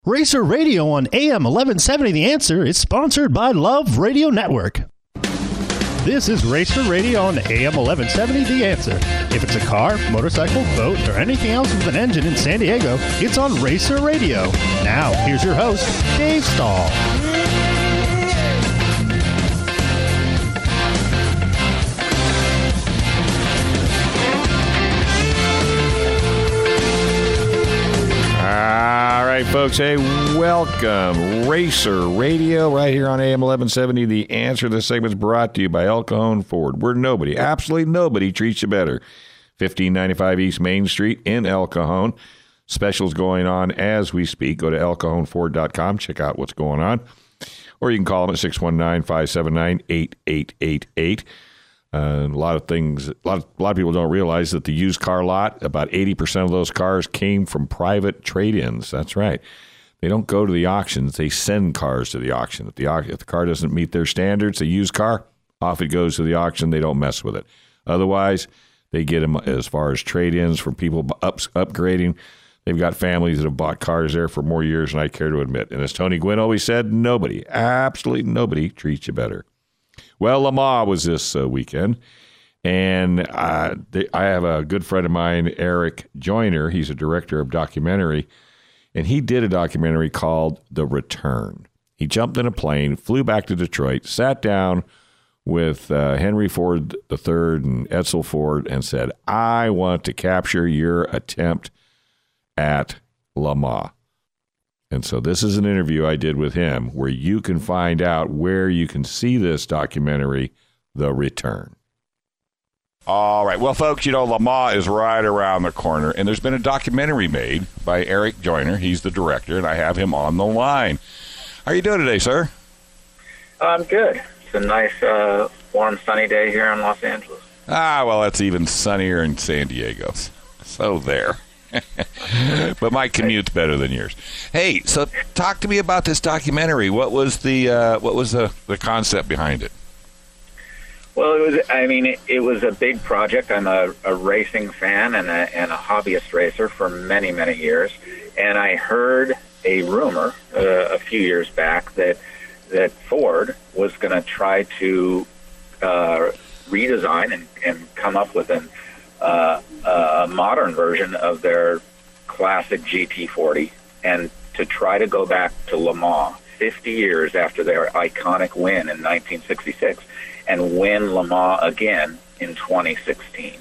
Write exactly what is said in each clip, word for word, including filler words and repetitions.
Racer Radio on A M eleven seventy The Answer is sponsored by Love Radio Network. This is Racer Radio on A M eleven seventy The Answer. If it's a car, motorcycle, boat, or anything else with an engine in San Diego, it's on Racer Radio. Now, here's your host, Dave Stahl. All right, folks. Hey, welcome. Racer Radio right here on A M eleven seventy. The Answer. This segment's brought to you by El Cajon Ford, where nobody, absolutely nobody treats you better. fifteen ninety-five East Main Street in El Cajon. Specials going on as we speak. Go to el cajon ford dot com. Check out what's going on. Or you can call them at six one nine, five seven nine, eight eight eight eight. Uh, a lot of things, a lot of, a lot of people don't realize that the used car lot, about eighty percent of those cars came from private trade-ins. That's right. They don't go to the auctions. They send cars to the auction. If the, if the car doesn't meet their standards, a used car, off it goes to the auction. They don't mess with it. Otherwise, they get them as far as trade-ins from people up, upgrading. They've got families that have bought cars there for more years than I care to admit. And as Tony Gwynn always said, nobody, absolutely nobody treats you better. Well, Le Mans was this uh, weekend, and uh, they, I have a good friend of mine, Eric Joyner. He's a director of documentary, and he did a documentary called The Return. He jumped in a plane, flew back to Detroit, sat down with uh, Henry Ford the third and Edsel Ford and said, I want to capture your attempt at Le Mans. And so this is an interview I did with him where you can find out where you can see this documentary, The Return. All right. Well, folks, you know, Le Mans is right around the corner, and there's been a documentary made by Eric Joyner. He's the director, and I have him on the line. How are you doing today, sir? I'm good. It's a nice, uh, warm, sunny day here in Los Angeles. Ah, well, it's even sunnier in San Diego. So there. But my commute's better than yours. Hey, so talk to me about this documentary. What was the uh, what was the, the concept behind it? Well, it was. I mean, it, it was a big project. I'm a, a racing fan and a, and a hobbyist racer for many, many years. And I heard a rumor uh, a few years back that that Ford was going to try to uh, redesign and, and come up with an Uh, a modern version of their classic G T forty, and to try to go back to Le Mans fifty years after their iconic win in nineteen sixty-six and win Le Mans again in twenty sixteen.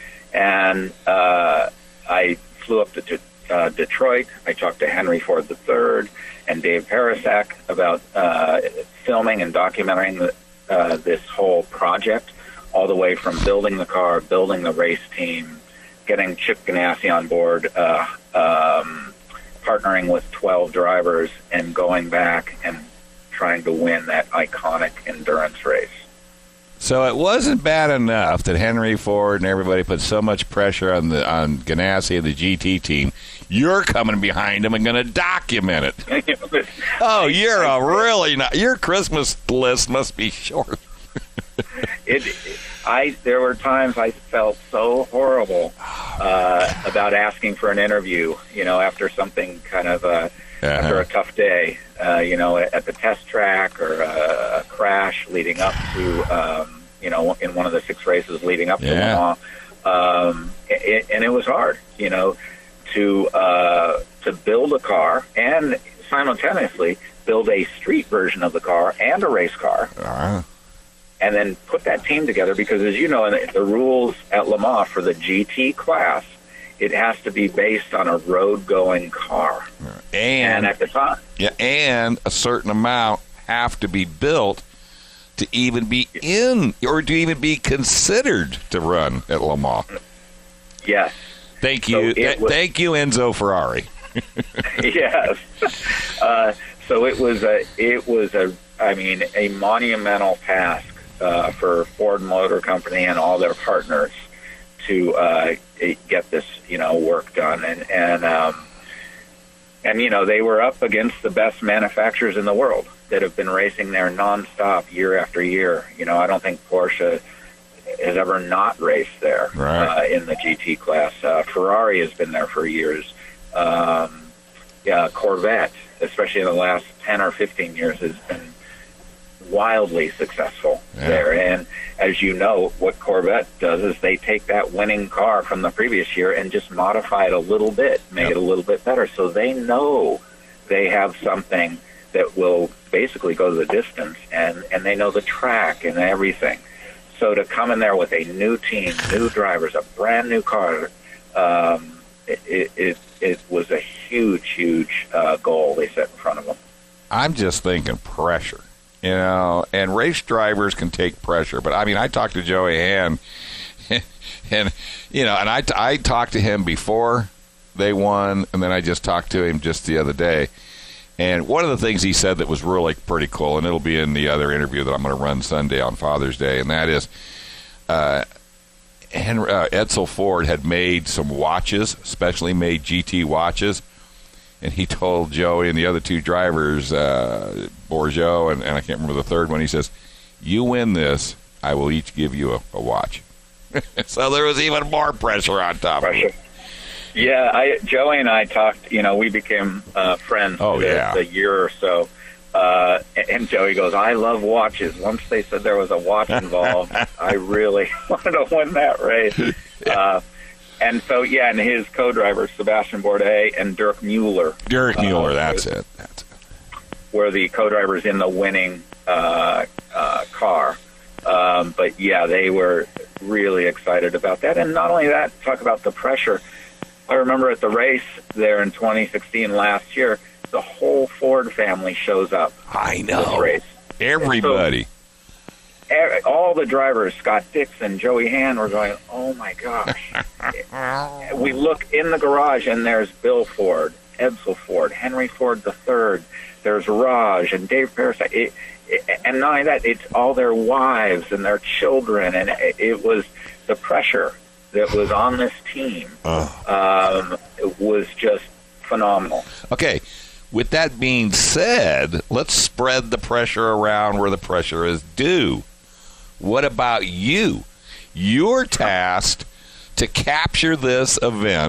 And uh, I flew up to de- uh, Detroit. I talked to Henry Ford the third and Dave Parasak about uh, filming and documenting the, uh, this whole project, all the way from building the car, building the race team, getting Chip Ganassi on board, uh, um, partnering with twelve drivers, and going back and trying to win that iconic endurance race. So it wasn't bad enough that Henry Ford and everybody put so much pressure on the on Ganassi and the G T team. You're coming behind them and going to document it. Oh, you're a really not. Your Christmas list must be short. It, I there were times I felt so horrible uh, about asking for an interview. You know, after something kind of uh, uh-huh. after a tough day. Uh, you know, at the test track or a, a crash leading up to um, you know in one of the six races leading up yeah. to Le Mans. Um, it, and it was hard. You know, to uh, to build a car and simultaneously build a street version of the car and a race car. Uh-huh. And then put that team together, because as you know, in the rules at Le Mans for the G T class, it has to be based on a road-going car. And, and at the time, yeah, and a certain amount have to be built to even be in, or to even be considered to run at Le Mans. Yes. Thank you, so Th- was, thank you, Enzo Ferrari. Yes. Uh, so it was a, it was a, I mean, a monumental task. Uh, for Ford Motor Company and all their partners to uh, get this, you know, work done, and and um, and you know they were up against the best manufacturers in the world that have been racing there nonstop year after year. You know, I don't think Porsche has ever not raced there right. uh, in the G T class. Uh, Ferrari has been there for years. Um, yeah, Corvette especially in the last ten or fifteen years, has been wildly successful yeah. there. And as you know, what Corvette does is they take that winning car from the previous year and just modify it a little bit, make yep. it a little bit better. So they know they have something that will basically go the distance, and, and they know the track and everything. So to come in there with a new team, new drivers, a brand new car, um, it, it, it was a huge, huge uh, goal they set in front of them. I'm just thinking pressure. You know, and race drivers can take pressure. But, I mean, I talked to Joey Hand, and, you know, and I, I talked to him before they won, and then I just talked to him just the other day. And one of the things he said that was really pretty cool, and it'll be in the other interview that I'm going to run Sunday on Father's Day, and that is uh, Henry, uh, Edsel Ford had made some watches, specially made G T watches. And he told Joey and the other two drivers, uh, Bourgeot and, and I can't remember the third one, he says, you win this, I will each give you a, a watch. So there was even more pressure on top pressure. of it. Yeah, I, Joey and I talked, you know, we became uh, friends oh, for yeah. a year or so. Uh, and Joey goes, I love watches. Once they said there was a watch involved, I really wanted to win that race. yeah. uh, And so, yeah, and his co-drivers, Sebastian Bourdais and Dirk Mueller. Dirk Mueller, uh, that's it. That's it. Were the co-drivers in the winning uh, uh, car. Um, but, yeah, they were really excited about that. And not only that, talk about the pressure. I remember at the race there in twenty sixteen last year, the whole Ford family shows up. I know. This race. Everybody. So, all the drivers, Scott Dixon, Joey Hand, were going, oh, my gosh. We look in the garage, and there's Bill Ford, Edsel Ford, Henry Ford the third. There's Raj and Dave Parasite. It, it, and not only that, it's all their wives and their children. And it, it was the pressure that was on this team oh. um, it was just phenomenal. Okay. With that being said, let's spread the pressure around where the pressure is due. What about you? You're tasked to capture this event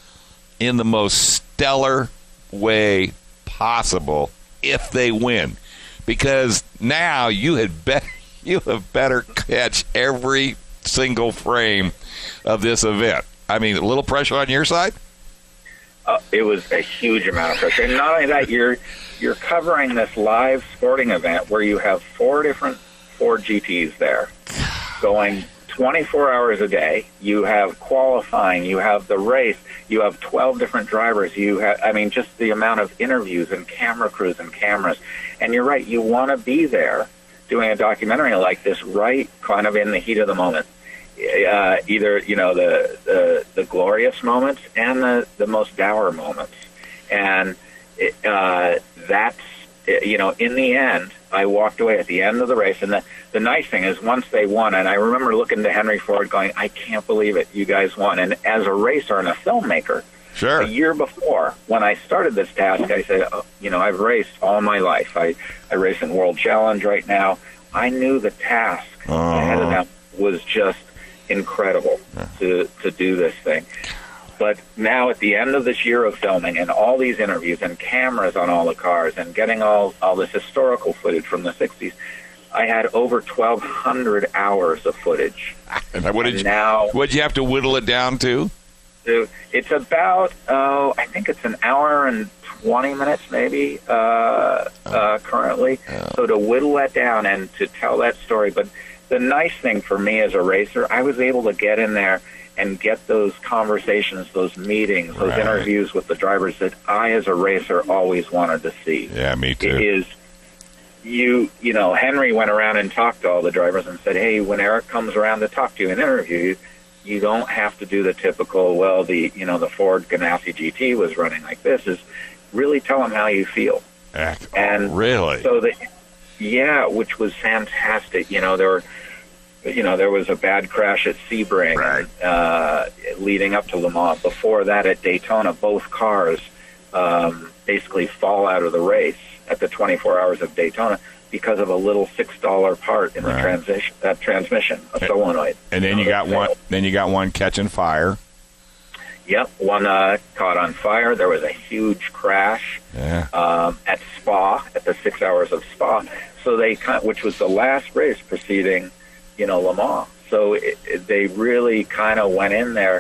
in the most stellar way possible if they win. Because now you had bet you have better catch every single frame of this event. I mean, a little pressure on your side? Uh, it was a huge amount of pressure. And not only that, you're you're covering this live sporting event where you have four different Ford G Ts there going twenty-four hours a day. You have qualifying, you have the race, you have twelve different drivers. You have, I mean, just the amount of interviews and camera crews and cameras. And you're right, you want to be there doing a documentary like this right kind of in the heat of the moment. Uh, either, you know, the, the the glorious moments and the, the most dour moments. And it, uh, that's, you know, in the end, I walked away at the end of the race. And the, the nice thing is once they won, and I remember looking to Henry Ford going, I can't believe it, you guys won. And as a racer and a filmmaker, sure. a year before, when I started this task, I said, oh, you know, I've raced all my life. I, I race in World Challenge right now. I knew the task uh. ahead of them was just incredible yeah. to to do this thing. But now at the end of this year of filming and all these interviews and cameras on all the cars and getting all, all this historical footage from the sixties, I had over twelve hundred hours of footage. And what did, and you, now, what did you have to whittle it down to? to it's about, oh, I think it's an hour and twenty minutes maybe uh, uh, currently. Oh. So to whittle that down and to tell that story. But the nice thing for me as a racer, I was able to get in there and get those conversations, those meetings, those right. interviews with the drivers that I, as a racer, always wanted to see. Yeah, me too. It is, you, you know, Henry went around and talked to all the drivers and said, hey, when Eric comes around to talk to you and interview you, you don't have to do the typical, well, the, you know, the Ford Ganassi G T was running like this. Is really tell them how you feel. Act, and oh, really? So the, yeah, which was fantastic. You know, there were, you know, there was a bad crash at Sebring, right. uh, leading up to Le Mans. Before that, at Daytona, both cars um, basically fall out of the race at the twenty-four hours of Daytona because of a little six dollar part in right. the transition, uh, transmission, a solenoid. And then you got one. Then you got one catching fire. Yep, one uh, caught on fire. There was a huge crash Yeah. um, at Spa, at the six hours of Spa. So they, kind of, which was the last race preceding, you know, Le Mans. So it, it, they really kind of went in there,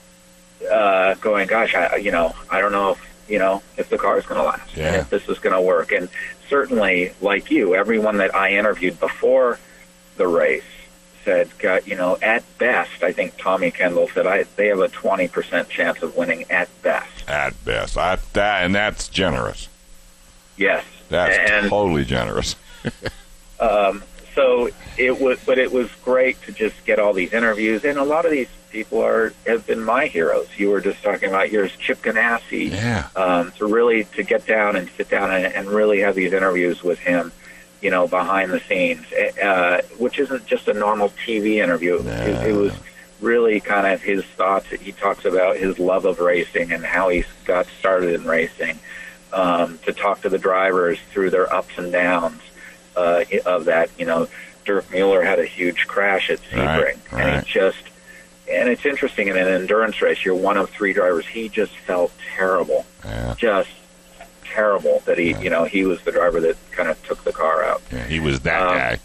uh, going, "Gosh, I, you know, I don't know if you know if the car is going to last, Yeah. and if this is going to work." And certainly, like you, everyone that I interviewed before the race said, God, you know, at best, I think Tommy Kendall said, I they have a twenty percent chance of winning at best. At best. I, that, and that's generous. Yes. That's and, totally generous. um, so it was, but it was great to just get all these interviews, and a lot of these people are have been my heroes. You were just talking about here's Chip Ganassi. Yeah. Um, to really to get down and sit down and, and really have these interviews with him, you know, behind the scenes, uh, which isn't just a normal T V interview. No. It, it was really kind of his thoughts. He talks about his love of racing and how he got started in racing, um, to talk to the drivers through their ups and downs uh, of that. You know, Dirk Mueller had a huge crash at Sebring, Right, and right. he just, and it's interesting, in an endurance race, you're one of three drivers. He just felt terrible. Yeah. Just terrible that he, Yeah. you know, he was the driver that kind of took the car out. Yeah, he was that Um, guy.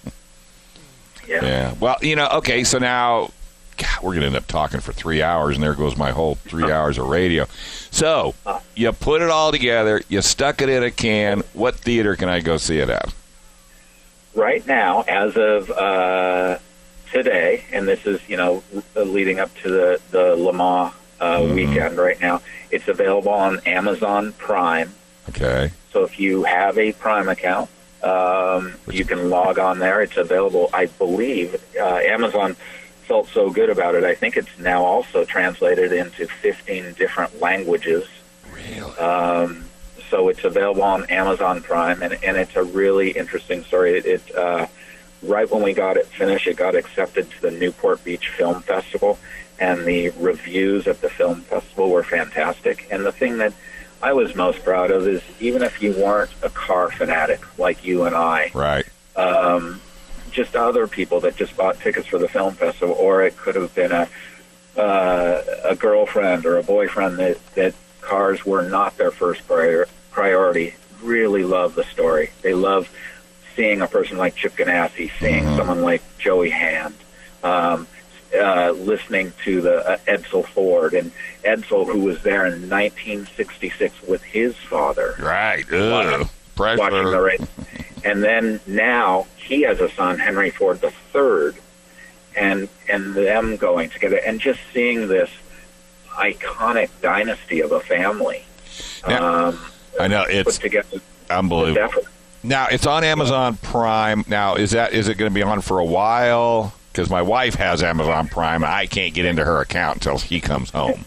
Yeah. Yeah. Well, you know, okay, so now God, we're going to end up talking for three hours, and there goes my whole three hours of radio. So you put it all together. You stuck it in a can. What theater can I go see it at? Right now, as of uh, today, and this is, you know, leading up to the, the Le Mans uh, Mhm. weekend right now, it's available on Amazon Prime. Okay. So if you have a Prime account, um, you can log on there. It's available, I believe. Uh, Amazon felt so good about it. I think it's now also translated into fifteen different languages. Really? Um, so it's available on Amazon Prime, and, and it's a really interesting story. It, it uh, right when we got it finished, it got accepted to the Newport Beach Film Festival, and the reviews at the film festival were fantastic. And the thing that I was most proud of is, even if you weren't a car fanatic like you and I, Right. um, just other people that just bought tickets for the film festival, or it could have been a uh, a girlfriend or a boyfriend that, that cars were not their first prior, priority, really love the story. They love seeing a person like Chip Ganassi, seeing Mhm. someone like Joey Hand, um, uh, listening to the uh, Edsel Ford, and Edsel, who was there in nineteen sixty-six with his father, Right. Ugh. watching the Pressure. race. And then now he has a son, Henry Ford the Third, and and them going together, and just seeing this iconic dynasty of a family Now, um, I know put it's together with unbelievable. effort. Now it's on Amazon Prime. Now is that is it going to be on for a while? Because my wife has Amazon Prime. I can't get into her account until he comes home.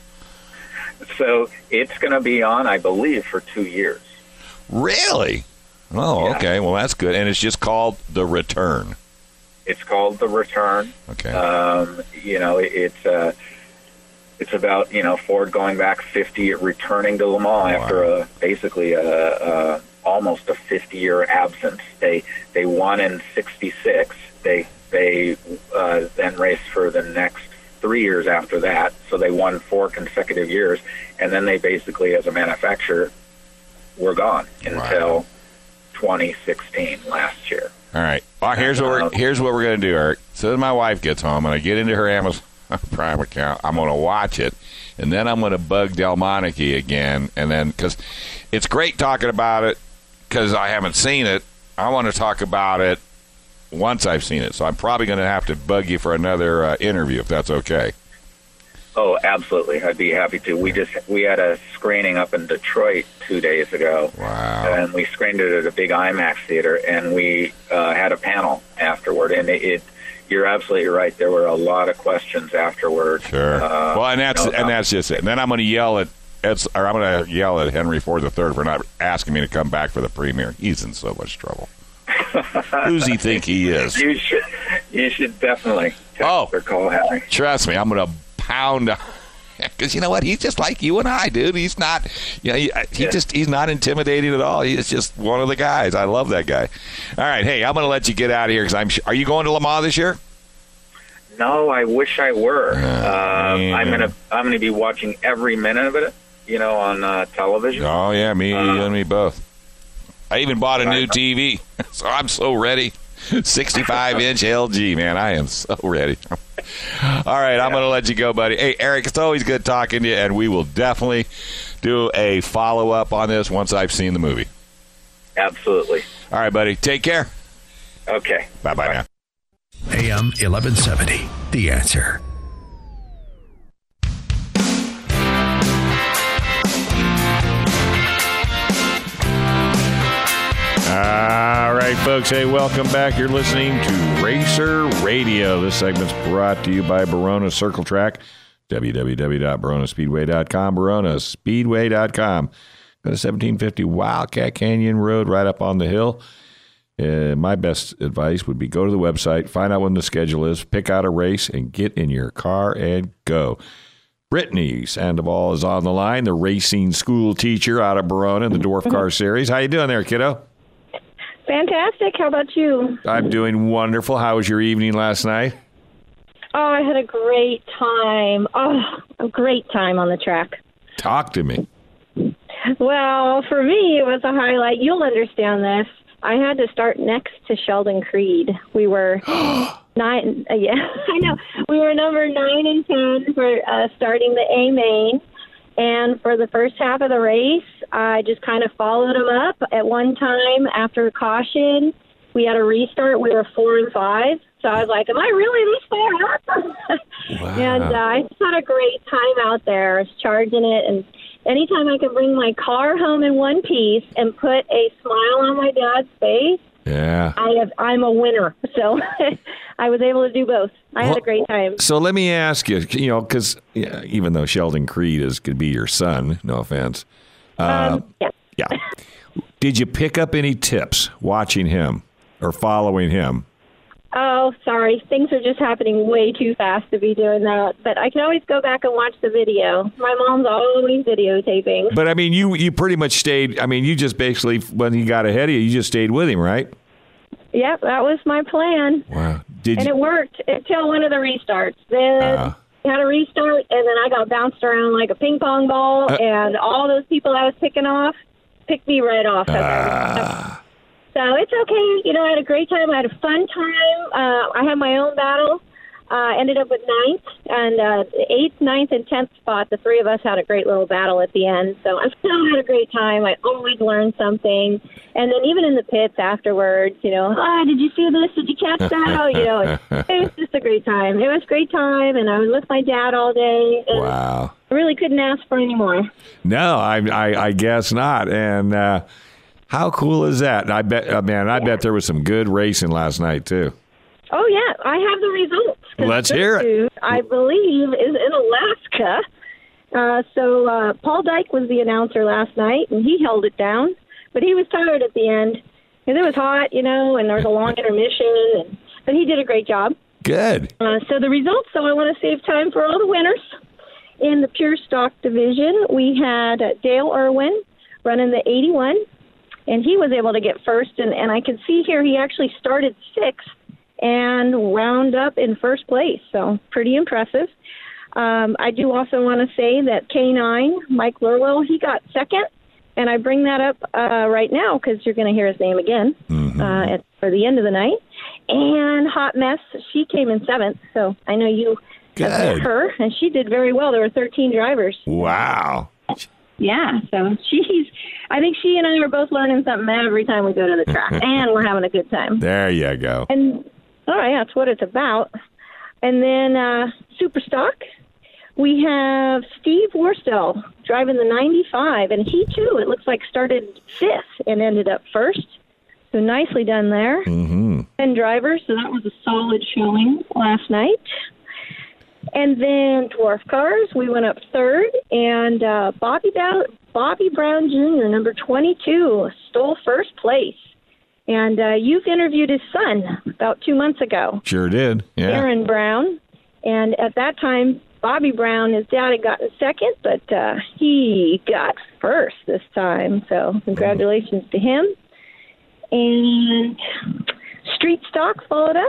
So it's going to be on, I believe, for two years. Really? Oh, Yeah. okay. Well, that's good. And it's just called The Return. It's called The Return. Okay. Um, you know, it, it's uh, it's about, you know, Ford going back fifty, returning to Le Mans Wow. after a, basically a, a almost a fifty-year absence. They they won in sixty-six. They they uh, then raced for the next three years after that. So they won four consecutive years, and then they basically, as a manufacturer, were gone until Wow. twenty sixteen last year. All right. Well, here's what we're, here's what we're going to do, Eric. So that my wife gets home and I get into her Amazon Prime account, I'm going to watch it, and then I'm going to bug Delmonique again, and then because it's great talking about it because I haven't seen it. I want to talk about it once I've seen it, so I'm probably going to have to bug you for another uh, interview if that's okay. Oh, absolutely. I'd be happy to. We just we had a screening up in Detroit two days ago. Wow. And we screened it at a big IMAX theater, and we uh, had a panel afterward. And it, it, you're absolutely right. There were a lot of questions afterward. Sure. Uh, well, and that's you know, and that's just it. And then I'm going to yell at Ed, or I'm going to yell at Henry Ford the Third for not asking me to come back for the premiere. He's in so much trouble. Who's he think he is? You should you should definitely text Oh. or call Henry. Trust me, I'm going to pound. Because you know what? He's just like you and I, dude. He's not, you know, he, he Yeah. just, he's not intimidating at all. He's just one of the guys. I love that guy. All right. Hey, I'm going to let you get out of here because I'm, are you going to Le Mans this year? No, I wish I were. Oh, uh, man. I'm gonna I'm gonna be watching every minute of it, you know, on uh, television. Oh, yeah, me Uh, you and me both. I even bought a new Right. T V, so I'm so ready. sixty-five inch L G, man. I am so ready. All right, I'm going to let you go, buddy. Hey, Eric, it's always good talking to you, and we will definitely do a follow-up on this once I've seen the movie. Absolutely. All right, buddy. Take care. Okay. Bye-bye now. A M eleven seventy, The Answer. All right, folks. Hey, welcome back. You're listening to Racer Radio. This segment's brought to you by Barona Circle Track. w w w dot barona speedway dot com. barona speedway dot com. Go to seventeen fifty Wildcat Canyon Road right up on the hill. Uh, my best advice would be go to the website, find out when the schedule is, pick out a race, and get in your car and go. Brittany Sandoval is on the line, the racing school teacher out of Barona in the Dwarf Car Series. How you doing there, kiddo? Fantastic. How about you? I'm doing wonderful. How was your evening last night? Oh, I had a great time. Oh, a great time on the track. Talk to me. Well, for me, it was a highlight. You'll understand this. I had to start next to Sheldon Creed. We were nine. Uh, yeah, I know. We were number nine and ten for uh, starting the A main. And for the first half of the race, I just kind of followed him up. At one time, after caution, we had a restart. We were four and five. So I was like, am I really this far up? Wow. And uh, I just had a great time out there. I was charging it. And anytime I could bring my car home in one piece and put a smile on my dad's face, Yeah. I have, I'm a winner. So I was able to do both. I had a great time. So let me ask you, you know, because yeah, even though Sheldon Creed is could be your son, no offense. Uh, Um, yeah. yeah. Did you pick up any tips watching him or following him? Oh, sorry. Things are just happening way too fast to be doing that. But I can always go back and watch the video. My mom's always videotaping. But I mean, you you pretty much stayed. I mean, you just basically when he got ahead of you, you just stayed with him, right? Yep, that was my plan. Wow. Did And you? it worked until one of the restarts. Then Uh. we had a restart, and then I got bounced around like a ping pong ball, Uh. and all those people I was picking off picked me right off. Ah. So it's okay. You know, I had a great time. I had a fun time. Uh, I had my own battle. Uh, ended up with ninth, and uh, the eighth, ninth, and tenth spot. The three of us had a great little battle at the end. So I still had a great time. I always learned something. And then even in the pits afterwards, you know, ah, did you see this? Did you catch that? Oh, you know, it, it was just a great time. It was a great time, and I was with my dad all day. And Wow. I really couldn't ask for any more. No, I I, I guess not. And uh, how cool is that? And I bet, uh, man, I bet there was some good racing last night too. Oh, yeah. I have the results. 'Cause Let's this hear it. dude, I believe, is in Alaska. Uh, so uh, Paul Dyke was the announcer last night, and he held it down. But he was tired at the end. Because it was hot, you know, and there was a long intermission. And, but he did a great job. Good. Uh, so the results, so I want to save time for all the winners. In the pure stock division, we had uh, Dale Irwin running the eighty-one, and he was able to get first. And, and I can see here he actually started sixth and wound up in first place, so pretty impressive. Um, I do also want to say that K nine, Mike Lurwell, he got second, and I bring that up uh, right now because you're going to hear his name again Mm-hmm. uh, at, for the end of the night. And Hot Mess, she came in seventh, so I know you have met Good. her, and she did very well. There were thirteen drivers. Wow. Yeah, so she's, I think she and I are both learning something every time we go to the track, and we're having a good time. There you go. And all right, that's what it's about. And then uh, Super Stock, we have Steve Worstel driving the ninety-five, and he too, it looks like, started fifth and ended up first. So nicely done there. Mm-hmm. ten drivers, so that was a solid showing last night. And then Dwarf Cars, we went up third, and uh, Bobby, Dow- Bobby Brown Junior, number twenty-two, stole first place. And uh, you've interviewed his son about two months ago, Sure did. Yeah. Aaron Brown. And at that time, Bobby Brown, his dad had gotten second, but uh, he got first this time. So congratulations to him. And Street Stock followed us,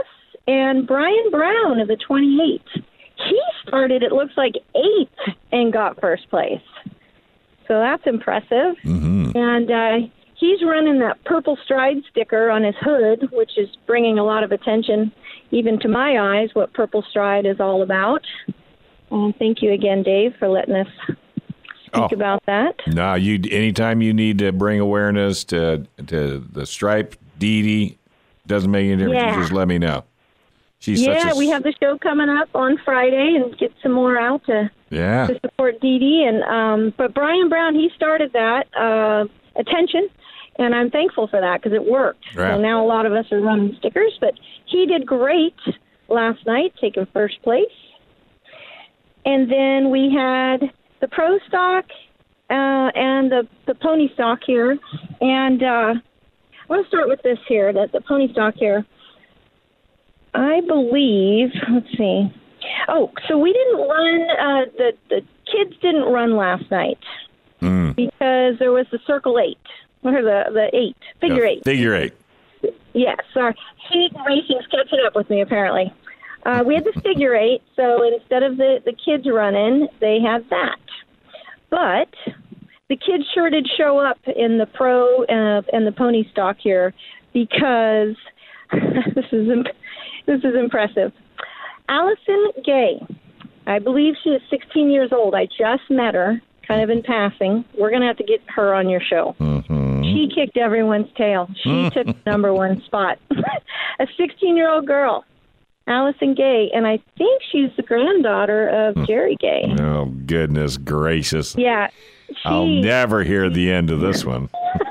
And Brian Brown of the twenty-eight, he started, it looks like, eighth and got first place. So that's impressive. Mm-hmm. And uh, he's running that Purple Stride sticker on his hood, which is bringing a lot of attention, even to my eyes, what Purple Stride is all about. And thank you again, Dave, for letting us speak oh. about that. No, you. Anytime you need to bring awareness to to the stripe, Dee Dee, doesn't make any difference. Yeah. You just let me know. She's yeah, such a, we have the show coming up on Friday and get some more out to, yeah. to support Dee Dee. And, um, but Brian Brown, he started that uh, attention, and I'm thankful for that because it worked. Right. So now a lot of us are running stickers, but he did great last night, taking first place. And then we had the Pro Stock uh, and the, the Pony Stock here. And uh, I want to start with this here, the, the Pony Stock here. I believe, let's see. Oh, so we didn't run, uh, the, the kids didn't run last night mm. because there was the Circle Eight, or the, the eight, figure yeah, eight. Figure eight. Yes, sorry. Heat Racing's catching up with me, apparently. Uh, we had the figure eight, so instead of the, the kids running, they had that. But the kids sure did show up in the Pro uh, and the Pony Stock here because this is imp- this is impressive. Allison Gay, I believe she is sixteen years old. I just met her, kind of in passing. We're going to have to get her on your show. Mm-hmm. She kicked everyone's tail. She took number one spot. A sixteen-year-old girl, Allison Gay, and I think she's the granddaughter of Jerry Gay. Oh, goodness gracious. Yeah. She, I'll never hear the end of this one.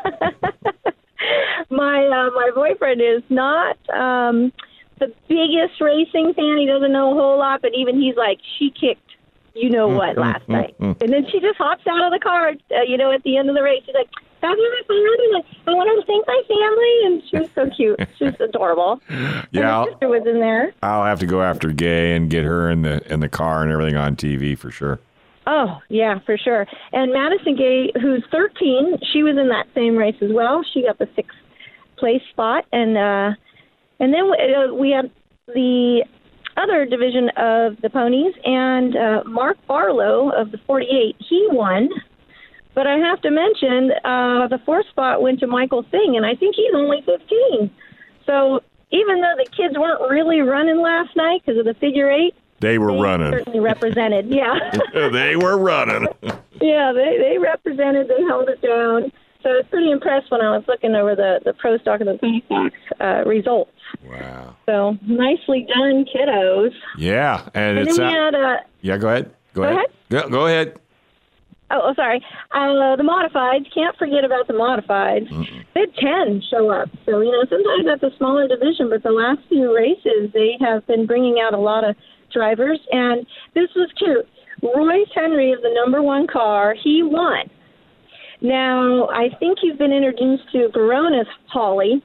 my uh, my boyfriend is not um, the biggest racing fan. He doesn't know a whole lot, but even he's like, she kicked you know what last night. And then she just hops out of the car, uh, you know, at the end of the race. She's like, have you ever seen it? I want to thank my family. And she was so cute. She was adorable. Yeah, and her sister was in there. I'll have to go after Gay and get her in the in the car and everything on T V for sure. Oh, yeah, for sure. And Madison Gay, who's thirteen, she was in that same race as well. She got the sixth place spot. And uh, and then we, uh, we had the other division of the ponies, and uh, Mark Barlow of the forty-eight, he won. But I have to mention, uh, the fourth spot went to Michael Singh, and I think he's only fifteen. So even though the kids weren't really running last night because of the figure eight, They were they running. certainly represented, yeah. They were running. Yeah, they, they represented, they held it down. So I was pretty impressed when I was looking over the, the Pro Stock and the Pony Stock uh, results. Wow. So nicely done, kiddos. Yeah, and, And it's then we uh, had, uh, yeah. Go ahead. Go, Go ahead. ahead. Go, go ahead. oh, oh, sorry, uh, the modifieds. Can't forget about the modifieds. Mm-mm. They had ten show up. So, you know, sometimes that's a smaller division, but the last few races, they have been bringing out a lot of drivers. And this was cute. Royce Henry of the number one car, he won. Now, I think you've been introduced to Verona's Holly.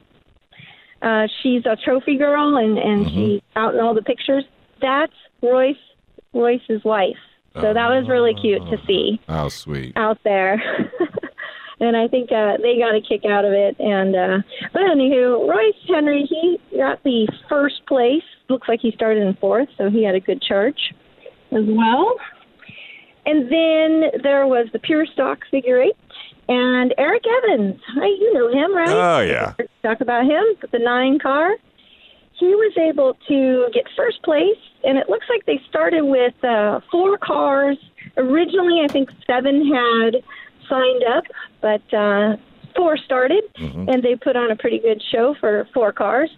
Uh, she's a trophy girl, and, and Mm-hmm. she's out in all the pictures. That's Royce Royce's wife. So that was really cute to see Oh, sweet. out there. And I think uh, they got a kick out of it. And uh, But anywho, Royce Henry, he got the first place. Looks like he started in fourth, so he had a good charge as well. And then there was the Pure Stock figure eight. And Eric Evans, hey, you know him, right? Oh, yeah. Talk about him, the nine car. He was able to get first place, and it looks like they started with uh, four cars. Originally, I think seven had signed up, but uh, four started, Mm-hmm. and they put on a pretty good show for four cars.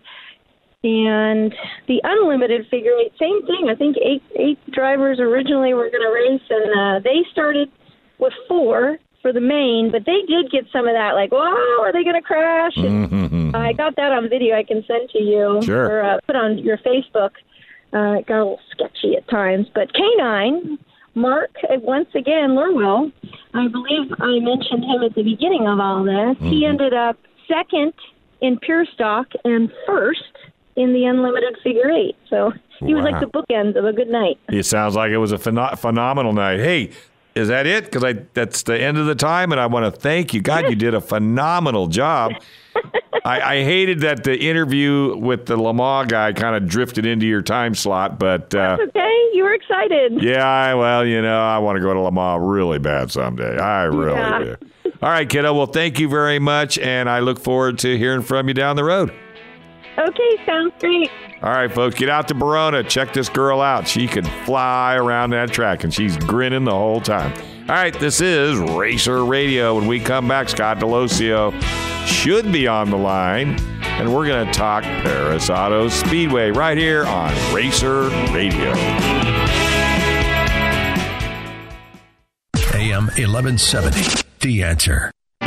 And the unlimited figure eight, same thing. I think eight eight drivers originally were going to race, and uh, they started with four for the main, but they did get some of that, like, wow, are they going to crash? And Mm-hmm. I got that on video I can send to you Sure. or uh, put on your Facebook. Uh, it got a little sketchy at times. But K nine, Mark, uh, once again, Lurwell, I believe I mentioned him at the beginning of all this. Mm-hmm. He ended up second in Pure Stock and first in the Unlimited figure eight. So he was Wow. like the bookends of a good night. It sounds like it was a pheno- phenomenal night. Hey, is that it? Because I that's the end of the time, and I want to thank you. God, you did a phenomenal job. I, I hated that the interview with the Lamar guy kind of drifted into your time slot, but uh, That's okay. You were excited. yeah, I, well, you know, I want to go to Lamar really bad someday. I really Yeah. do. All right, kiddo. Well, thank you very much, and I look forward to hearing from you down the road. Okay, sounds great. All right, folks, get out to Verona. Check this girl out. She can fly around that track, and she's grinning the whole time. All right, this is Racer Radio. When we come back, Scott Delosio should be on the line, and we're going to talk Paris Auto Speedway right here on Racer Radio. A M eleven seventy, The Answer.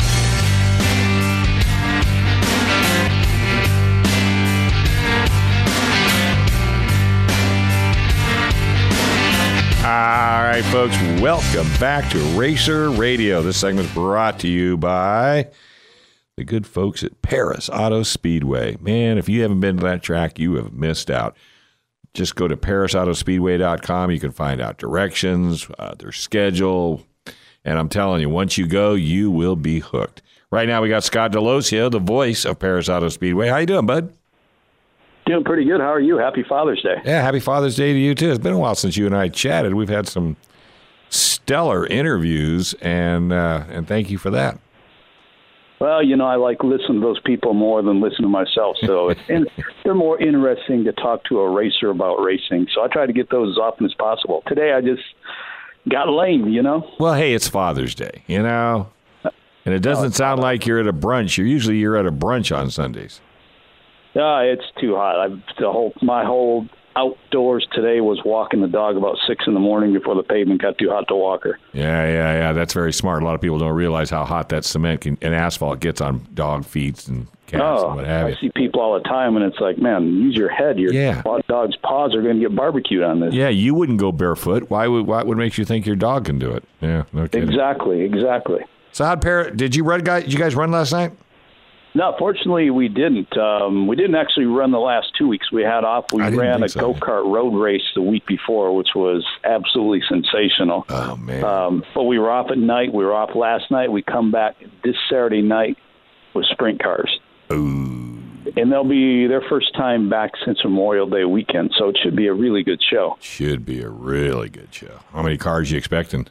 All right, folks, welcome back to Racer Radio. This segment is brought to you by the good folks at Paris Auto Speedway. Man, if you haven't been to that track, you have missed out. Just go to paris auto speedway dot com. You can find out directions, uh, their schedule, and I'm telling you, once you go, you will be hooked. Right now, we got Scott Delosio, the voice of Paris Auto Speedway. How you doing, bud? Doing pretty good. How are you? Happy Father's Day. Yeah, happy Father's Day to you, too. It's been a while since you and I chatted. We've had some stellar interviews, and uh, and thank you for that. Well, you know, I like listening to those people more than listen to myself, so it's in, they're more interesting to talk to a racer about racing. So I try to get those as often as possible. Today, I just got lame, you know? Well, hey, it's Father's Day, you know? And it doesn't sound like you're at a brunch. You're usually you're at a brunch on Sundays. Yeah, it's too hot. I, the whole my whole outdoors today was walking the dog about six in the morning before the pavement got too hot to walk her. Yeah, yeah, yeah. That's very smart. A lot of people don't realize how hot that cement can, and asphalt gets on dog feet and cats Oh, and what have I you. see people all the time, and it's like, man, use your head. Your Yeah. dog's paws are going to get barbecued on this. Yeah, you wouldn't go barefoot. Why would what would make you think your dog can do it? Yeah, no kidding. Exactly, exactly. So, how'd Par- did you run, guys? Did you guys run last night? No, fortunately, we didn't. Um, we didn't actually run the last two weeks we had off. We I didn't ran a think so. go-kart road race the week before, which was absolutely sensational. Oh man. Um, but we were off at night. We were off last night. We come back this Saturday night with sprint cars. Ooh. And they'll be their first time back since Memorial Day weekend, so it should be a really good show. Should be a really good show. How many cars you expecting?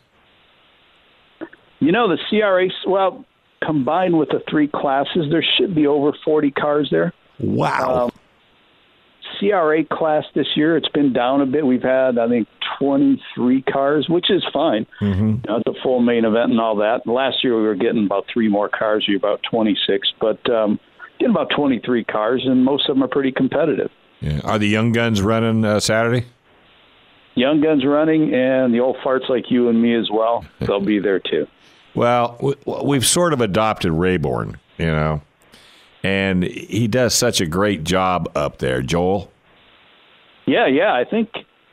You know, the C R A, well, combined with the three classes, there should be over forty cars there. Wow. Um, C R A class this year, it's been down a bit. We've had, I think, twenty-three cars, which is fine. Mm-hmm. You know, it's a full main event and all that. Last year, we were getting about three more cars. We were about twenty-six, but um, getting about twenty-three cars, and most of them are pretty competitive. Yeah. Are the young guns running uh, Saturday? Young guns running, and the old farts like you and me as well. They'll be there too. Well, we- we've sort of adopted Rayborn, you know, and he does such a great job up there. Joel? Yeah, yeah. I think,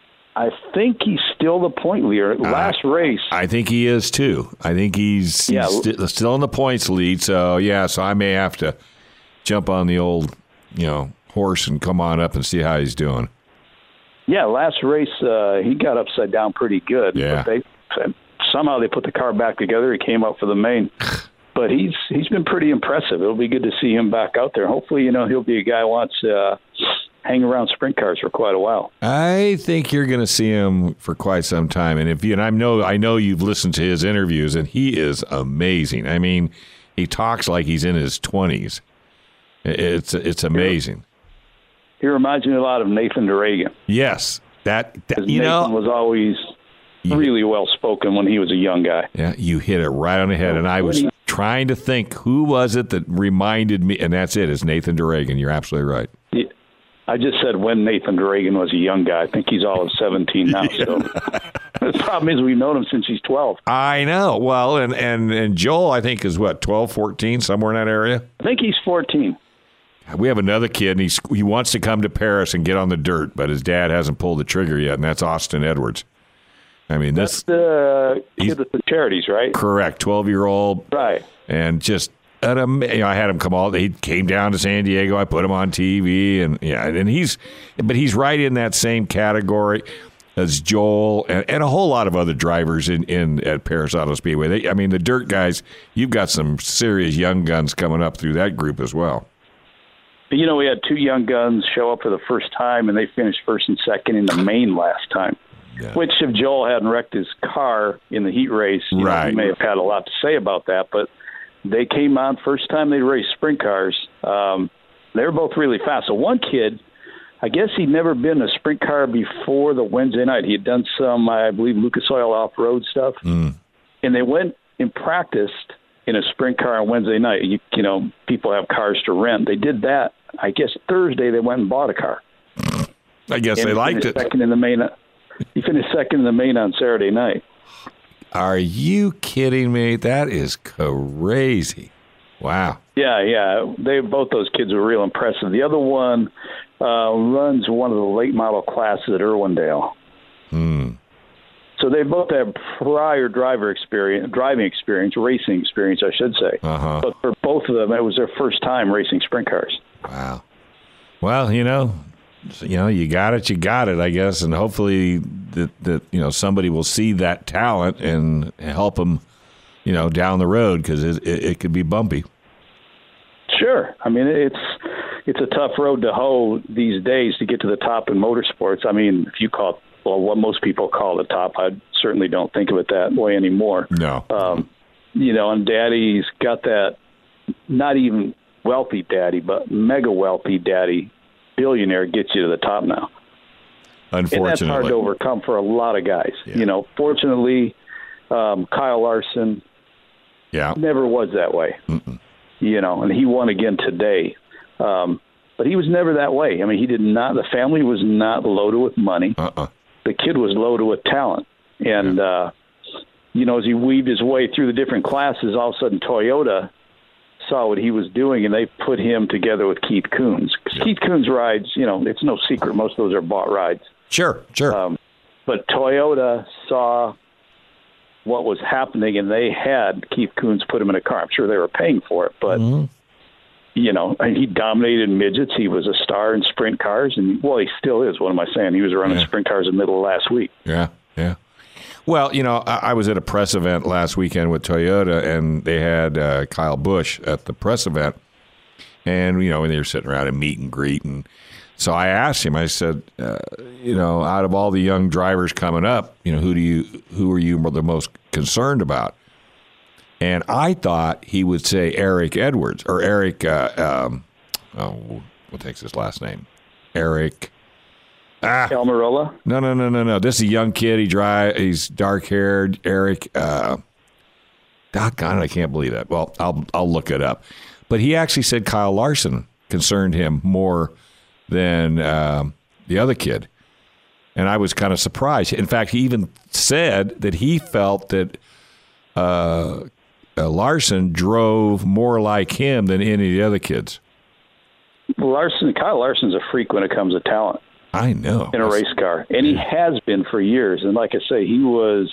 I think he's still the point leader. Last race, I think he is, too. I think he's, Yeah. he's st- still in the points lead. So, yeah, so I may have to jump on the old, you know, horse and come on up and see how he's doing. yeah, last race uh, he got upside down pretty good. Yeah. But they somehow they put the car back together. He came up for the main. But he's he's been pretty impressive. It'll be good to see him back out there. Hopefully, you know, he'll be a guy who wants to uh, hang around sprint cars for quite a while. I think you're going to see him for quite some time. And if you, and I know, I know you've listened to his interviews, and he is amazing. I mean, he talks like he's in his twenties. It's it's amazing. He reminds me a lot of Nathan DeRagan. Yes, that, that 'Cause you Nathan know, was always you- really well spoken when he was a young guy. yeah, you hit it right on the head. And I was trying to think who was it that reminded me, and that's it. It's Nathan DeRagan. You're absolutely right. Yeah. I just said when Nathan DeRagan was a young guy. I think he's all of seventeen now. So the problem is we've known him since he's twelve. I know. Well, and and and Joel, I think is what twelve, fourteen, somewhere in that area. I think he's fourteen. We have another kid, and he's, he wants to come to Paris and get on the dirt, but his dad hasn't pulled the trigger yet, and that's Austin Edwards. I mean, That's this the He's- kid with the charities, right? correct, twelve-year-old, Right. and just an ama- you know, I had him come all. He came down to San Diego. I put him on T V, and yeah, and he's, but he's right in that same category as Joel and, and a whole lot of other drivers in, in at Paris Auto Speedway. They, I mean, the dirt guys. You've got some serious young guns coming up through that group as well. You know, we had two young guns show up for the first time, and they finished first and second in the main last time. Yeah. Which, if Joel hadn't wrecked his car in the heat race, you right. know, he may have had a lot to say about that. But they came on first time they raced sprint cars. Um, they were both really fast. So one kid, I guess he'd never been in a sprint car before the Wednesday night. He had done some, I believe, Lucas Oil off-road stuff. Mm. And they went and practiced in a sprint car on Wednesday night. You, you know, people have cars to rent. They did that. I guess Thursday they went and bought a car. I guess and they liked it. Second in the main. He finished second in the main on Saturday night. Are you kidding me? That is crazy. Wow. Yeah, yeah. They both those kids were real impressive. The other one uh, runs one of the late model classes at Irwindale. Hmm. So they both have prior driver experience, driving experience, racing experience, I should say. Uh-huh. But for both of them, it was their first time racing sprint cars. Wow. Well, you know, you know, you got it, you got it, I guess, and hopefully that that you know somebody will see that talent and help them, you know, down the road because it, it it could be bumpy. Sure. I mean, it's it's a tough road to hoe these days to get to the top in motorsports. I mean, if you call it, well, what most people call the top, I certainly don't think of it that way anymore. No. Um, you know, and Daddy's got that, not even wealthy daddy, but mega wealthy daddy, billionaire gets you to the top now. Unfortunately. And that's hard to overcome for a lot of guys. Yeah. You know, fortunately, um, Kyle Larson yeah. never was that way. Mm-mm. You know, and he won again today. Um, but he was never that way. I mean, he did not, the family was not loaded with money. Uh-uh. The kid was loaded with talent. And, yeah. uh, you know, as he weaved his way through the different classes, all of a sudden Toyota saw what he was doing, and they put him together with Keith Kunz. Yeah. Keith Kunz rides, you know, it's no secret. Most of those are bought rides. Sure, sure. Um, but Toyota saw what was happening, and they had Keith Kunz put him in a car. I'm sure they were paying for it, but, mm-hmm. you know, he dominated midgets. He was a star in sprint cars, and, well, he still is. What am I saying? He was running yeah. sprint cars in the middle of last week. Yeah, yeah. Well, you know, I, I was at a press event last weekend with Toyota, and they had uh, Kyle Busch at the press event. And, you know, and they were sitting around and meet and greet. And so I asked him, I said, uh, you know, out of all the young drivers coming up, you know, who do you, who are you the most concerned about? And I thought he would say Eric Edwards or Eric, uh, um, oh, what takes his last name? Eric. Ah, Almirola? No, no, no, no, no. This is a young kid. He dry. He's dark haired. Eric. Uh, doggone it, I can't believe that. Well, I'll I'll look it up. But he actually said Kyle Larson concerned him more than uh, the other kid, and I was kind of surprised. In fact, he even said that he felt that uh, uh, Larson drove more like him than any of the other kids. Larson, Kyle Larson's a freak when it comes to talent. I know. In a race car. And he has been for years. And like I say, he was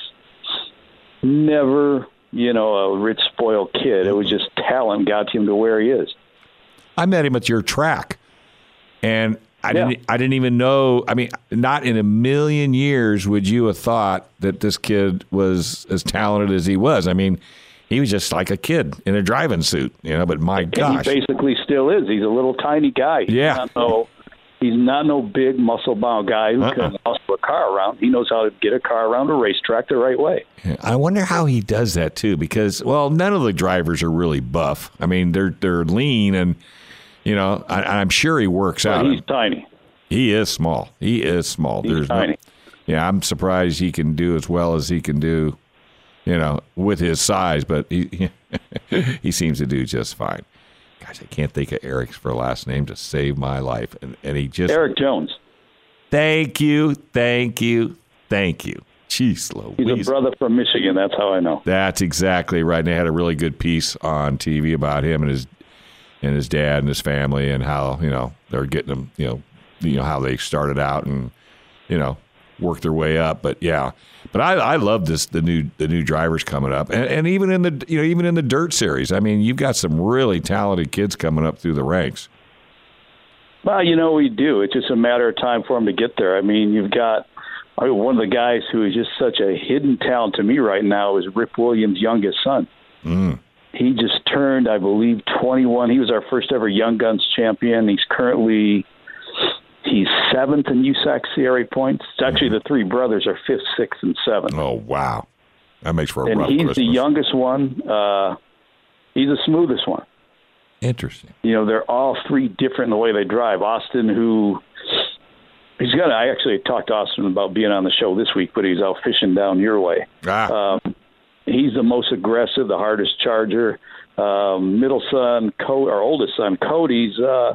never, you know, a rich, spoiled kid. It was just talent got him to where he is. I met him at your track. And I yeah. didn't I didn't even know, I mean, not in a million years would you have thought that this kid was as talented as he was. I mean, he was just like a kid in a driving suit, you know, but my and gosh. He basically still is. He's a little tiny guy. He's yeah. Not no, he's not no big muscle-bound guy who uh-uh. can muscle a car around. He knows how to get a car around a racetrack the right way. I wonder how he does that, too, because, well, none of the drivers are really buff. I mean, they're they're lean, and, you know, I, I'm sure he works well, out. He's tiny. He is small. He is small. He's There's tiny. No, yeah, I'm surprised he can do as well as he can do, you know, with his size, but he he seems to do just fine. Gosh, I can't think of Eric's for last name to save my life. And, and he just... Eric Jones. Thank you, thank you, thank you. Jeez Louise. He's a brother from Michigan, that's how I know. That's exactly right. And they had a really good piece on T V about him and his and his dad and his family and how, you know, they're getting them, you know, you know, how they started out and, you know, worked their way up. But yeah, but I, I love this, the new, the new drivers coming up. And, and even in the, you know, even in the dirt series, I mean, you've got some really talented kids coming up through the ranks. Well, you know, we do. It's just a matter of time for them to get there. I mean, you've got I mean, one of the guys who is just such a hidden talent to me right now is Rip Williams' youngest son. Mm. he just turned, I believe, twenty-one. He was our first ever Young Guns champion. He's currently he's seventh in U S A C C R A points. It's actually the three brothers are fifth, sixth, and seventh. Oh, wow. That makes for a and rough he's Christmas. the youngest one. Uh, he's the smoothest one. Interesting. You know, they're all three different in the way they drive. Austin, who he's got, I actually talked to Austin about being on the show this week, but he's out fishing down your way. Ah. Um, he's the most aggressive, the hardest charger. Um, middle son, Co- our oldest son, Cody's uh,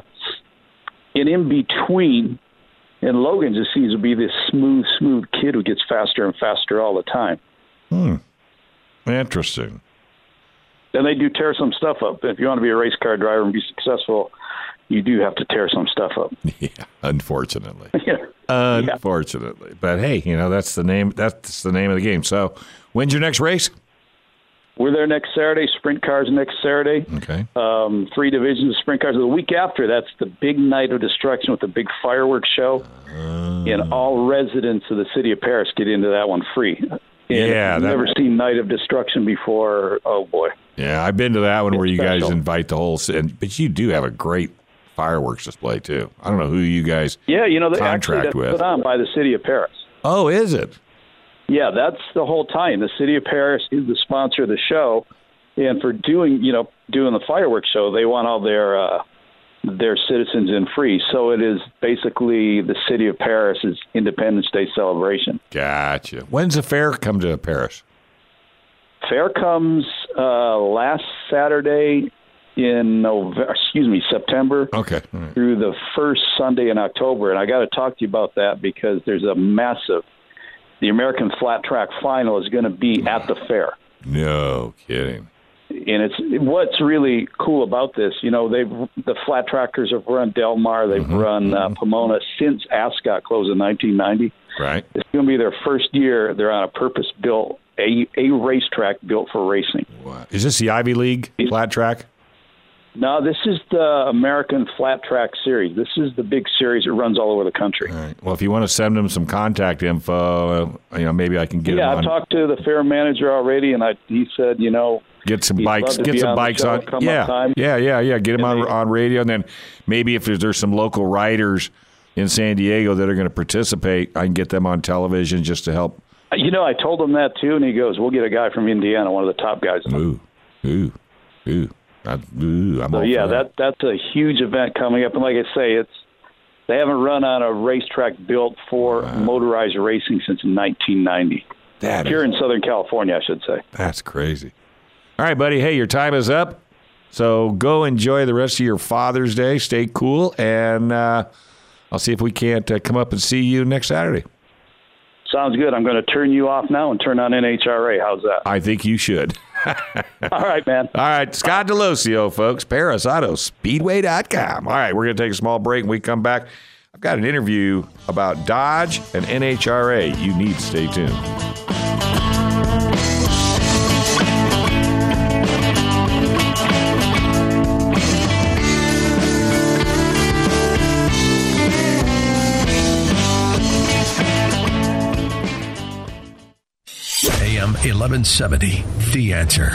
and in between. And Logan just seems to be this smooth, smooth kid who gets faster and faster all the time. Hmm. Interesting. And they do tear some stuff up. If you want to be a race car driver and be successful, you do have to tear some stuff up. Yeah, unfortunately. yeah. Unfortunately. Yeah. But hey, you know, that's the name that's the name of the game. So when's your next race? We're there next Saturday. Sprint cars next Saturday. Okay. Um, three divisions of sprint cars. The week after, that's the big night of destruction with the big fireworks show. Uh, and all residents of the city of Paris get into that one free. And yeah. I've that, never seen Night of Destruction before. Oh, boy. Yeah, I've been to that one it's where you special. guys invite the whole city. But you do have a great fireworks display, too. I don't know who you guys yeah, you know, they contract actually, that's with. put on by the city of Paris. Oh, is it? Yeah, that's the whole time. The city of Paris is the sponsor of the show. And for doing, you know, doing the fireworks show, they want all their uh, their citizens in free. So it is basically the city of Paris' Independence Day celebration. Gotcha. When's the fair come to Paris? Fair comes uh, last Saturday in November, excuse me, September. Okay. Right. Through the first Sunday in October. And I got to talk to you about that because there's a massive, the American Flat Track Final is going to be at the fair. No kidding. And it's what's really cool about this, you know, they've the flat trackers have run Del Mar, they've mm-hmm, run mm-hmm. uh, Pomona since Ascot closed in nineteen ninety. Right. It's going to be their first year. They're on a purpose-built, a, a racetrack built for racing. Wow. Is this the Ivy League flat track? No, this is the American Flat Track Series. This is the big series that runs all over the country. All right. Well, if you want to send them some contact info, uh, you know, maybe I can get yeah, them on. I've talked to the fair manager already, and I he said, you know, Get some He'd bikes. love to Get be some on the bikes show on. come Yeah, up time. yeah, yeah, yeah. Get them And on they- on radio, and then maybe if there's, there's some local riders in San Diego that are going to participate, I can get them on television just to help. You know, I told him that too, and he goes, "We'll get a guy from Indiana, one of the top guys." Ooh, ooh, ooh. I, ooh I'm So all yeah, for that. that that's a huge event coming up, and like I say, it's they haven't run on a racetrack built for Wow. motorized racing since nineteen ninety. That Here is- in Southern California, I should say. That's crazy. All right, buddy. Hey, your time is up. So go enjoy the rest of your Father's Day. Stay cool, and uh, I'll see if we can't uh, come up and see you next Saturday. Sounds good. I'm going to turn you off now and turn on N H R A. How's that? I think you should. All right, man. All right, Scott Delosio, folks, Paris Auto Speedway dot com. All right, we're going to take a small break. When we come back, I've got an interview about Dodge and N H R A. You need to stay tuned. A M eleven seventy, The Answer.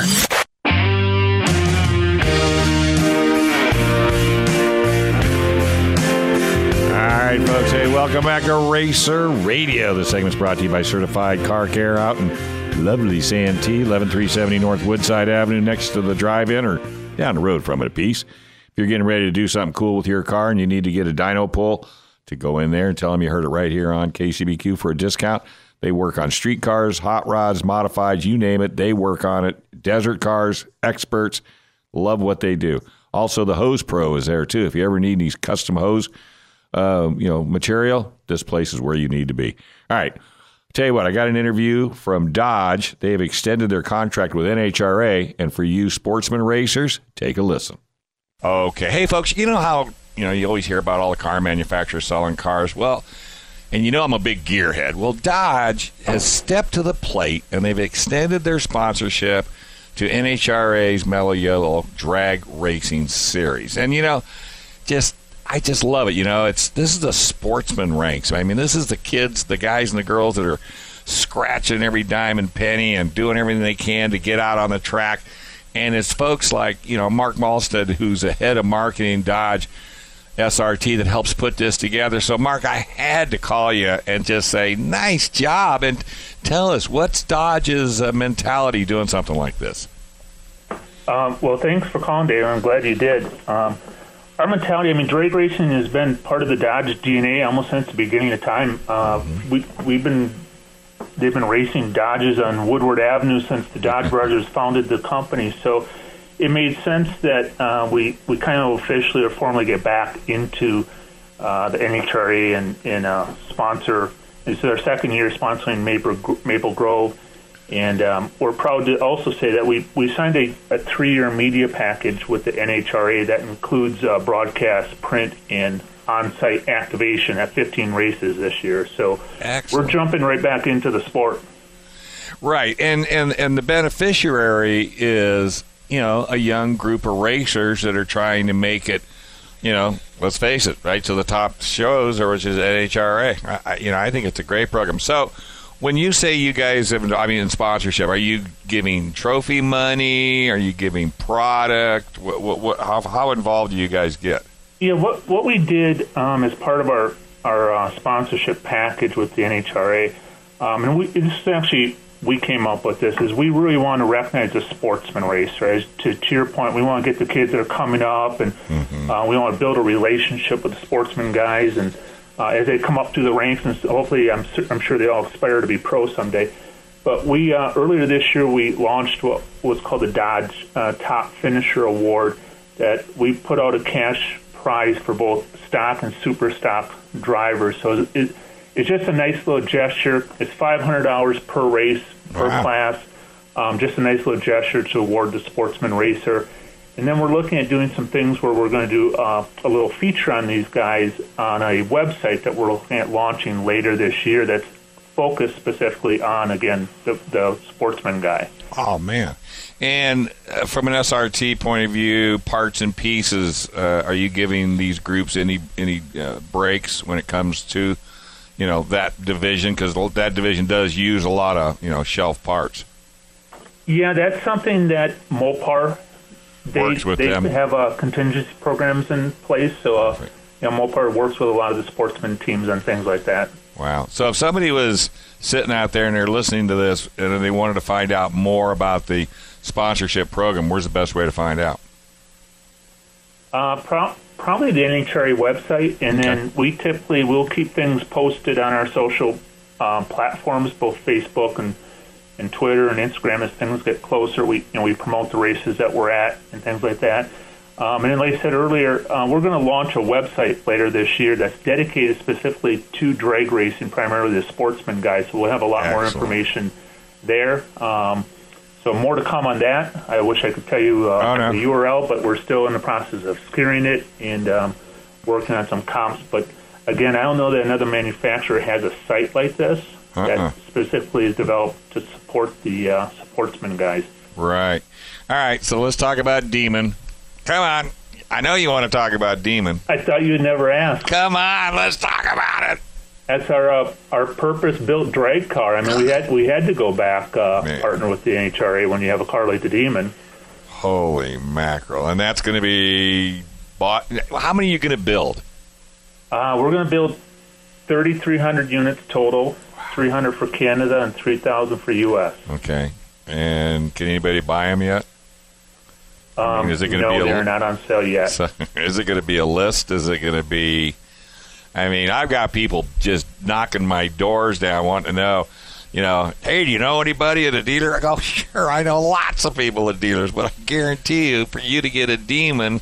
All right, folks. Hey, welcome back to Racer Radio. This segment's brought to you by Certified Car Care out in lovely Santee, eleven three seventy North Woodside Avenue, next to the drive-in or down the road from it a piece. If you're getting ready to do something cool with your car and you need to get a dyno pull, to go in there and tell them you heard it right here on K C B Q for a discount. They work on street cars, hot rods, modifieds, you name it. They work on it. Desert cars, experts, love what they do. Also, the Hose Pro is there, too. If you ever need these custom hose uh, you know, material, this place is where you need to be. All right. Tell you what, I got an interview from Dodge. They have extended their contract with N H R A, and for you sportsman racers, take a listen. Okay. Hey, folks, you know how, you know, you always hear about all the car manufacturers selling cars? Well, and you know I'm a big gearhead. Well, Dodge has stepped to the plate, and they've extended their sponsorship to N H R A's Mellow Yellow Drag Racing Series. And, you know, just I just love it. You know, it's this is the sportsman ranks. I mean, this is the kids, the guys and the girls that are scratching every dime and penny and doing everything they can to get out on the track. And it's folks like, you know, Mark Malstead, who's the head of marketing Dodge S R T, that helps put this together. So, Mark, I had to call you and just say, nice job. And tell us, what's Dodge's uh, mentality doing something like this? Um, well, thanks for calling, Dave. I'm glad you did. Um, our mentality, I mean, drag racing has been part of the Dodge D N A almost since the beginning of time. Uh, mm-hmm. we, we've been, they've been racing Dodges on Woodward Avenue since the Dodge brothers founded the company. So it made sense that uh, we, we kind of officially or formally get back into uh, the N H R A and, and uh, sponsor. This is our second year sponsoring Maple, Maple Grove. And um, we're proud to also say that we, we signed a, a three-year media package with the N H R A that includes uh, broadcast, print, and on-site activation at fifteen races this year. So Excellent. We're jumping right back into the sport. Right, and, and, and the beneficiary is, you know, a young group of racers that are trying to make it, you know, let's face it, right to the top shows, or which is N H R A. I, you know, I think it's a great program. So when you say you guys have, I mean, in sponsorship, are you giving trophy money? Are you giving product? What, what, what, how, how involved do you guys get? Yeah, what what we did um, as part of our our uh, sponsorship package with the N H R A, um, and we, this is actually, we came up with this, is we really want to recognize the sportsman racer. As to, to your point, we want to get the kids that are coming up, and mm-hmm. uh, we want to build a relationship with the sportsman guys, and Uh, as they come up through the ranks, and hopefully I'm, I'm sure they all aspire to be pro someday. But we uh, earlier this year we launched what was called the Dodge uh, Top Finisher Award, that we put out a cash prize for both stock and super stock drivers. So it, it's just a nice little gesture. It's five hundred dollars per race, per wow. class. Um, just a nice little gesture to award the sportsman racer. And then we're looking at doing some things where we're going to do uh, a little feature on these guys on a website that we're looking at launching later this year that's focused specifically on, again, the, the sportsman guy. Oh, man. And uh, from an S R T point of view, parts and pieces, uh, are you giving these groups any any uh, breaks when it comes to, you know, that division? Because that division does use a lot of, you know, shelf parts. Yeah, that's something that Mopar They, works with they them. have uh, contingency programs in place, so uh, you know, Mopar works with a lot of the sportsman teams on things like that. Wow. So if somebody was sitting out there and they're listening to this and they wanted to find out more about the sponsorship program, where's the best way to find out? Uh, pro- probably the N H R A website, and okay. then we typically will keep things posted on our social uh, platforms, both Facebook and and Twitter and Instagram. As things get closer, we you know we promote the races that we're at and things like that. Um, and then, like I said earlier, uh, we're going to launch a website later this year that's dedicated specifically to drag racing, primarily the sportsman guys. So we'll have a lot Excellent. more information there. Um, so more to come on that. I wish I could tell you uh, oh, no. the U R L, but we're still in the process of securing it and um, working on some comps. But again, I don't know that another manufacturer has a site like this uh-uh. that specifically is developed to support the uh, sportsman guys. Right. All right, so let's talk about Demon. Come on. I know you want to talk about Demon. I thought you'd never ask. Come on, let's talk about it. That's our uh, our purpose-built drag car. I mean, we had we had to go back, uh, partner with the N H R A when you have a car like the Demon. Holy mackerel. And that's going to be bought. How many are you going to build? Uh, we're going to build thirty-three hundred units total, three hundred for Canada and three thousand for U S. Okay. And can anybody buy them yet? Um, I mean, is it going to no, be a, they're not on sale yet. So, is it going to be a list? Is it going to be... I mean, I've got people just knocking my doors down wanting to know, you know, hey, do you know anybody at a dealer? I go, sure, I know lots of people at dealers, but I guarantee you, for you to get a Demon,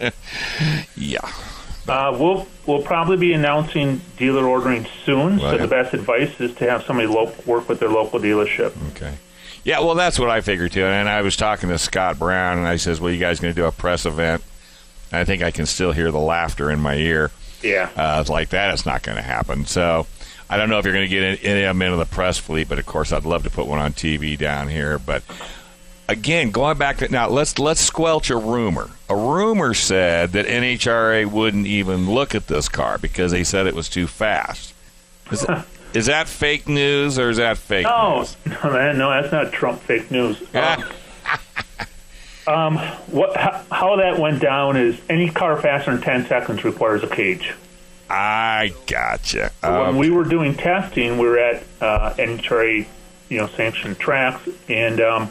yeah. Uh, we'll we'll probably be announcing dealer ordering soon, well, so yeah. the best advice is to have somebody lo- work with their local dealership. Okay. Yeah, well, that's what I figured, too. And I was talking to Scott Brown, and I says, well, you guys going to do a press event? And I think I can still hear the laughter in my ear. Yeah. Uh, it's like that. It's not going to happen. So I don't know if you're going to get any of them into the press fleet, but, of course, I'd love to put one on T V down here. But, again, going back to – now, let's let's squelch a rumor. A rumor said that N H R A wouldn't even look at this car because they said it was too fast. Is that, is that fake news or is that fake no, news? No, man, no, that's not Trump fake news. Um, Um, what how, how that went down is any car faster than ten seconds requires a cage. I gotcha. So when Um, we were doing testing, we were at uh, N H R A, you know, sanctioned tracks, and um,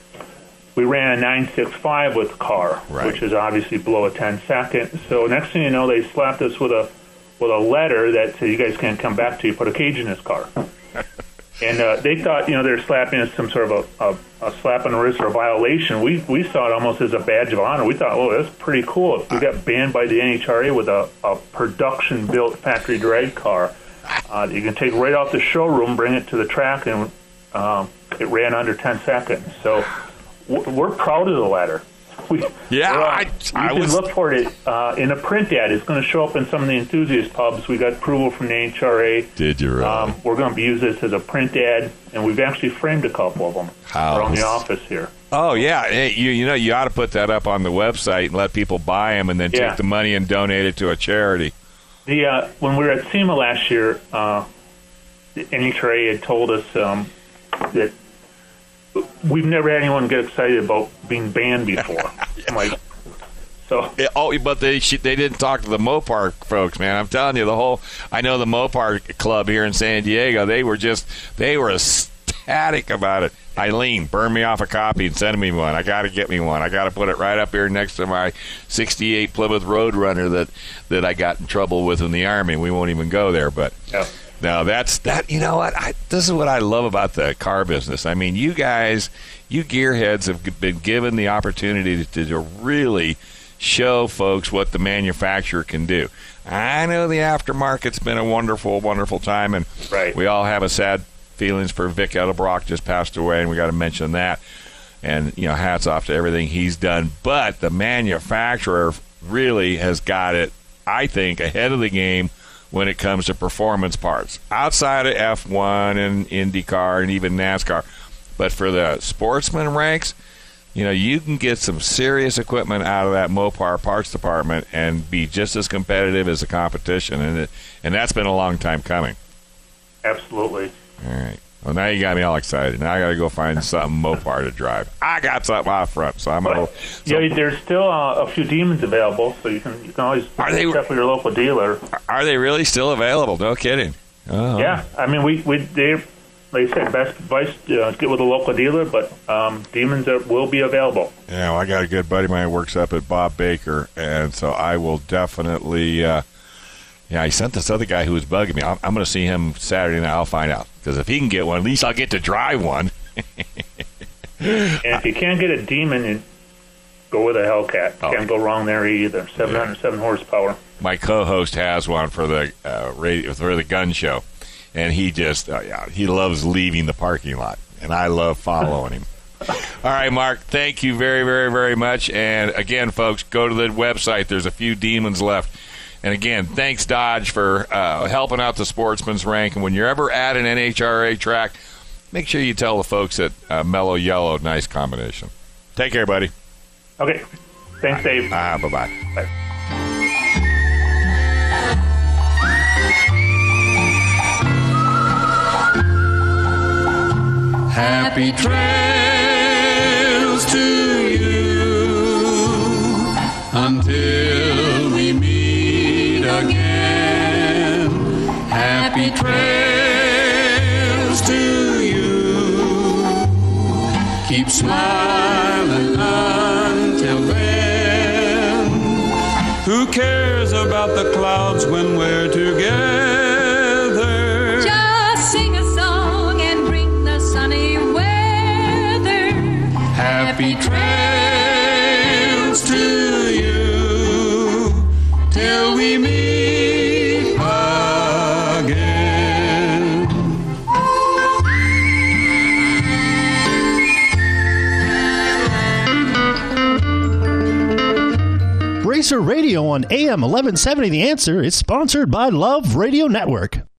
we ran a nine six five with the car, Right. which is obviously below a ten second. So next thing you know, they slapped us with a with a letter that said you guys can't come back till you put a cage in this car. And uh, they thought, you know, they were slapping us some sort of a, a, a slap on the wrist or a violation. We we saw it almost as a badge of honor. We thought, oh, that's pretty cool. We got banned by the N H R A with a, a production-built factory drag car uh, that you can take right off the showroom, bring it to the track, and um, it ran under ten seconds. So w- we're proud of the letter. We, Yeah, we're, uh, I- you I can was- look for it uh, in a print ad. It's going to show up in some of the enthusiast pubs. We got approval from the N H R A. Did you really? Um, we're going to be using this as a print ad, and we've actually framed a couple of them How? around the office here. Oh yeah, hey, you you know you ought to put that up on the website and let people buy them, and then Yeah. take the money and donate it to a charity. The uh, when we were at SEMA last year, uh, the N H R A had told us um, that we've never had anyone get excited about being banned before. I'm like, so Yeah, oh, but they she, they didn't talk to the Mopar folks, man. I'm telling you, the whole I know the Mopar club here in San Diego. They were just they were ecstatic about it. Eileen, burn me off a copy and send me one. I got to get me one. I got to put it right up here next to my sixty-eight Plymouth Roadrunner that that I got in trouble with in the Army. We won't even go there, but. yeah. No, that's that. You know what? I, this is what I love about the car business. I mean, you guys, you gearheads have g- been given the opportunity to, to really show folks what the manufacturer can do. I know the aftermarket's been a wonderful, wonderful time, and Right. we all have a sad feelings for Vic Edelbrock just passed away, and we got to mention that. And you know, hats off to everything he's done. But the manufacturer really has got it, I think, ahead of the game when it comes to performance parts, outside of F one and IndyCar and even NASCAR. But for the sportsman ranks, you know, you can get some serious equipment out of that Mopar parts department and be just as competitive as the competition, and it, and that's been a long time coming. Absolutely. All right. Well, now you got me all excited. Now I got to go find something Mopar to drive. I got something out front, so I'm gonna. But, So, yeah, there's still uh, a few demons available, so you can you can always Are they- check with your local dealer. are they really still available? No kidding. Oh. Yeah, I mean, we we they like I said, best advice uh, get with a local dealer, but um, demons are, will be available. Yeah, well, I got a good buddy of mine who works up at Bob Baker, and so I will definitely. Uh, yeah, I sent this other guy who was bugging me. I'm, I'm going to see him Saturday night. I'll find out, because if he can get one, at least I'll get to drive one. And if you can't get a demon, you go with a Hellcat. Oh. Can't go wrong there either. seven hundred seven horsepower. My co-host has one for the uh, radio for the gun show, and he just uh, yeah, he loves leaving the parking lot, and I love following him. All right, Mark, thank you very, very, very much. And again, folks, go to the website. There's a few demons left. And again, thanks, Dodge, for uh, helping out the sportsman's rank. And when you're ever at an N H R A track, make sure you tell the folks at uh, Mellow Yellow, nice combination. Take care, buddy. Okay. Thanks, Dave. Ah, bye-bye. Bye. Happy trails to you until we meet again. Happy trails to you. Keep smiling until then. Who cares about the clouds when we're together? Just sing a song and bring the sunny weather. Happy trails to you till we meet again. Racer Radio on A M eleven seventy The Answer is sponsored by Love Radio Network.